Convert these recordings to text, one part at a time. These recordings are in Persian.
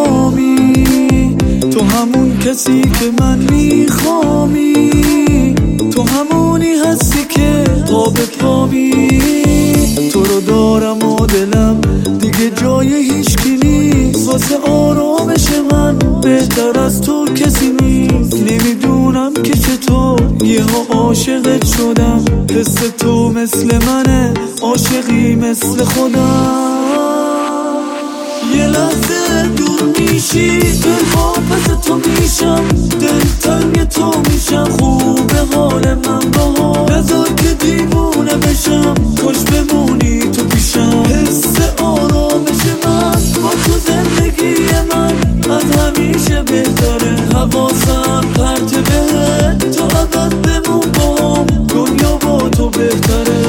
میخوامی، تو همون کسی که من میخوامی، تو همونی هستی که قابت خوابی. تو رو دارم و دلم دیگه جای هیچکی نیست، واسه آرامش من بهتر از تو کسی نیست. نمیدونم که چطور یهو عاشقت شدم، حس تو مثل منه، عاشقی مثل خودم. یه لحظه دور میشی، دلها پس تو میشم، دلتنگ تو میشم، خوبه حال من باها، نذار که دیوونه بشم، کاش بمونی تو پیشم. حس آرامش من با تو زندگی من از همیشه بهتره، حواسم پرت بهت، تو ابد بمون باهم، دنیا با تو بهتره.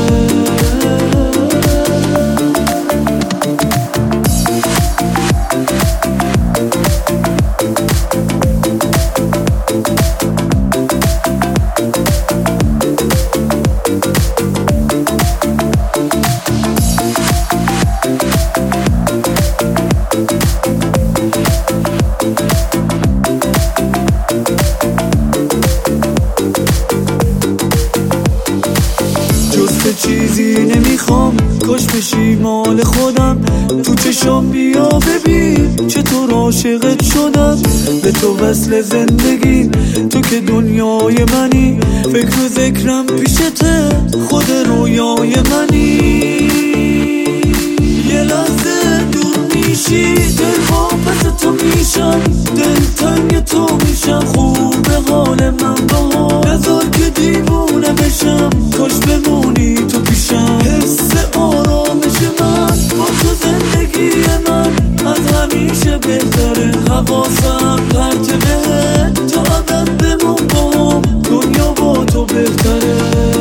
چیزی نمیخوام، کاش بشی مال خودم، تو چشام بیا ببین چطور عاشقت شدم، به تو وصل زندگی، تو که دنیای منی، فکر و ذکرم پیشته، خود رویای منی. یه لحظه دور میشی، دلها پس تو میشم، دلتنگ تو میشم، خوبه حال من باها، نذار که دیوونه بشم، کاش بمونی تو پیشم. حس آرامش من با تو زندگی من از همیشه بهتره، حواسم پرت بهت، تو ابد بمون باهم، دنیا با تو بهتره.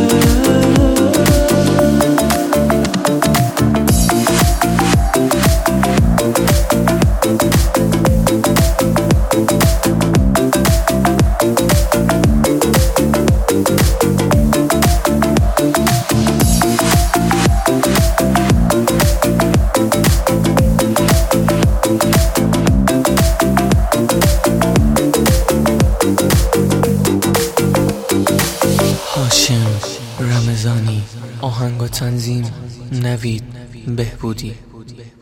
هاشم رمضانی، آهنگ و تنظیم نوید بهبودی.